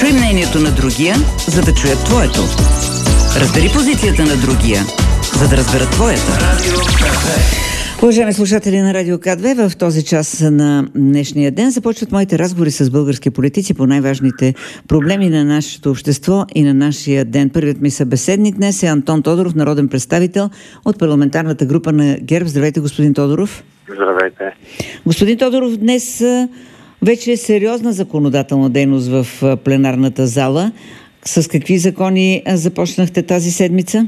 Чуй мнението на другия, за да чуят твоето. Разбери позицията на другия, за да разберат твоята. Уважаеми слушатели на Радио К2, в този час на днешния ден започват моите разговори с български политици по най-важните проблеми на нашето общество и на нашия ден. Първият ми събеседник днес е Антон Тодоров, народен представител от парламентарната група на ГЕРБ. Здравейте, господин Тодоров. Здравейте. Господин Тодоров, днес вече е сериозна законодателна дейност в пленарната зала. С какви закони започнахте тази седмица?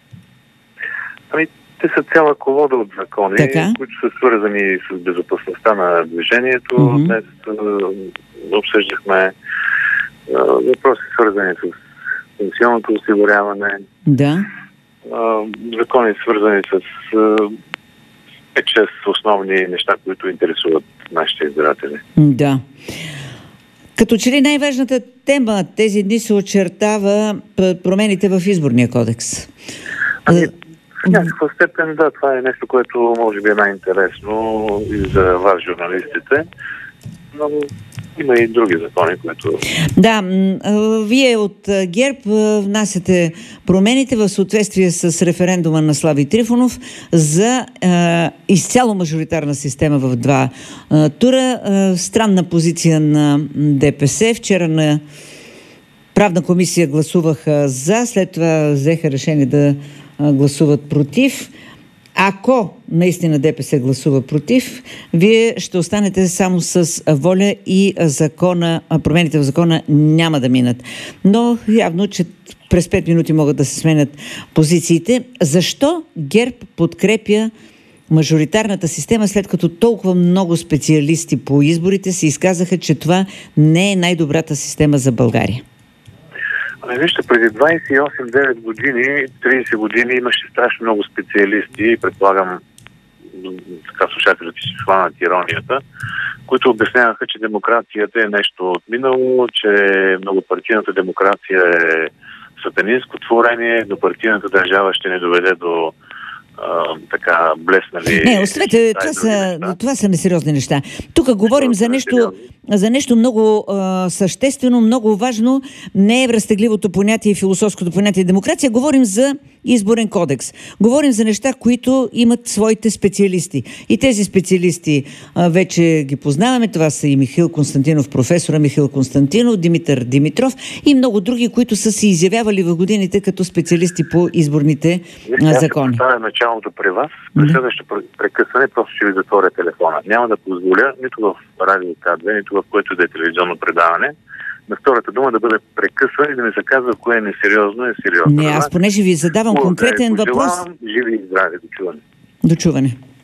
Те са цяла колода от закони, които са свързани с безопасността на движението. Днес обсъждахме въпроси, свързани с пенсионното осигуряване. Закони, свързани с 5-6 основни неща, които интересуват нашите избиратели. Да. Като че ли най-важната тема тези дни се очертава промените в Изборния кодекс? В някаква степен, да, това е нещо, което може би е най-интересно и за вас, журналистите, но има и други закони, които... Да, вие от ГЕРБ внасяте промените в съответствие с референдума на Слави Трифонов за изцяло мажоритарна система в 2 тура. Странна позиция на ДПС. Вчера на Правна комисия гласуваха за, след това взеха решение да гласуват против. Ако наистина ДПС гласува против, вие ще останете само с воля и промените в закона няма да минат. Но явно, че през 5 минути могат да се сменят позициите. Защо ГЕРБ подкрепя мажоритарната система, след като толкова много специалисти по изборите се изказаха, че това не е най-добрата система за България? Вижте, преди 28-9 години, 30 години имаше страшно много специалисти и предполагам, така слушателите ще хванат иронията, които обясняваха, че демокрацията е нещо от минало, че многопартийната демокрация е сатанинско творение, еднопартийната държава ще не доведе до така блеснали... Не, оставете, това са несериозни неща. Тук говорим за нещо много съществено, много важно. Не е разтегливото понятие и философското понятие демокрация. Говорим за изборен кодекс. Говорим за неща, които имат своите специалисти. И тези специалисти вече ги познаваме. Това са и Михаил Константинов, професора Михаил Константинов, Димитър Димитров и много други, които са се изявявали в годините като специалисти по изборните закони. Началото при вас, при следващото прекъсване просто ще ви затворя телефона. Няма да позволя нито в Радио К2, нито в което да е телевизионно предаване, на втората дума да бъде прекъсване и да ми се казва кое е несериозно, е сериозно. Не, аз понеже ви задавам конкретен въпрос... Живи и здрави, до чуване. До чуване.